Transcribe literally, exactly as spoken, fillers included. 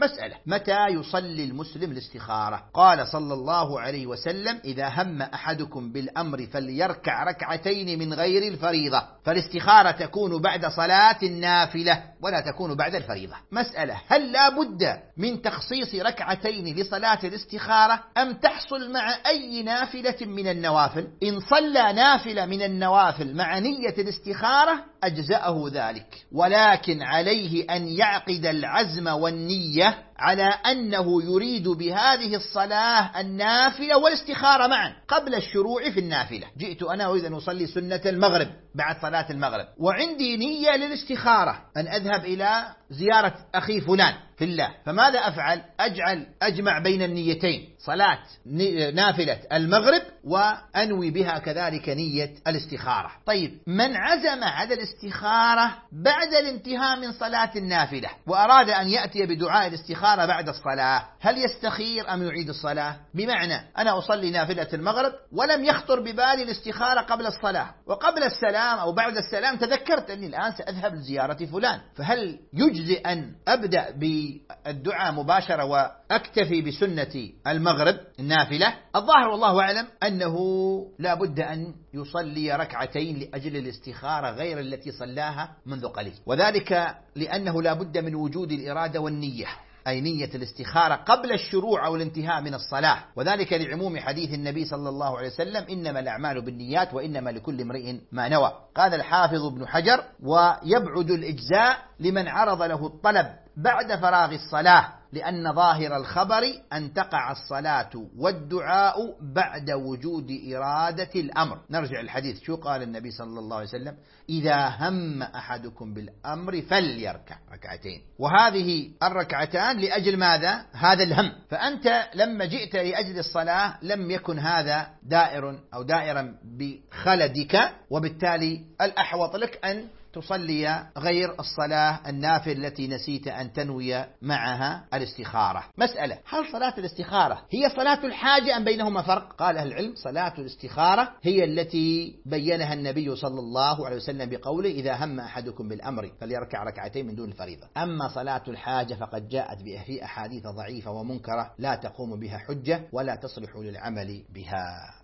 مسألة: متى يصلي المسلم الاستخارة؟ قال صلى الله عليه وسلم: إذا هم أحدكم بالأمر فليركع ركعتين من غير الفريضة. فالاستخارة تكون بعد صلاة النافلة ولا تكون بعد الفريضة. مسألة: هل لا بد من تخصيص ركعتين لصلاة الاستخارة أم تحصل مع أي نافلة من النوافل؟ إن صلى نافلة من النوافل مع نية الاستخارة أجزأه ذلك، ولكن عليه أن يعقد العزم والنية على أنه يريد بهذه الصلاة النافلة والاستخارة معا قبل الشروع في النافلة. جئت أنا أريد أن أصلي سنة المغرب بعد صلاة المغرب، وعندي نية للاستخارة أن أذهب إلى زيارة أخي فلان في الله، فماذا أفعل؟ أجعل أجمع بين النيتين، صلاة نافلة المغرب وأنوي بها كذلك نية الاستخارة. طيب، من عزم على الاستخارة بعد الانتهاء من صلاة النافلة وأراد أن يأتي بدعاء الاستخارة بعد الصلاة، هل يستخير أم يعيد الصلاة؟ بمعنى أنا أصلي نافلة المغرب ولم يخطر ببالي الاستخارة قبل الصلاة، وقبل السلام أو بعد السلام تذكرت أني الآن سأذهب لزيارة فلان، فهل يجزئ أن أبدأ بالدعاء مباشرة وأكتفي بسنة المغرب النافلة؟ الظاهر والله أعلم أنه لا بد أن يصلي ركعتين لأجل الاستخارة غير التي صلاها منذ قليل، وذلك لأنه لا بد من وجود الإرادة والنية، أي نية الاستخارة قبل الشروع أو الانتهاء من الصلاة، وذلك لعموم حديث النبي صلى الله عليه وسلم: إنما الأعمال بالنيات وإنما لكل امرئ ما نوى. قال الحافظ ابن حجر: ويبعد الإجزاء لمن عرض له الطلب بعد فراغ الصلاة، لأن ظاهر الخبر أن تقع الصلاة والدعاء بعد وجود إرادة الأمر. نرجع الحديث، شو قال النبي صلى الله عليه وسلم؟ إذا هم أحدكم بالأمر فليركع ركعتين، وهذه الركعتان لأجل ماذا؟ هذا الهم. فأنت لما جئت لأجل الصلاة لم يكن هذا دائر أو دائرا بخلدك، وبالتالي الأحوط لك أن تصلي غير الصلاة النافل التي نسيت أن تنوي معها الاستخارة. مسألة: هل صلاة الاستخارة هي صلاة الحاجة أم بينهما فرق؟ قال أهل العلم: صلاة الاستخارة هي التي بينها النبي صلى الله عليه وسلم بقوله: إذا هم أحدكم بالأمر فليركع ركعتين من دون الفريضة. أما صلاة الحاجة فقد جاءت في أحاديث ضعيفة ومنكرة لا تقوم بها حجة ولا تصلح للعمل بها.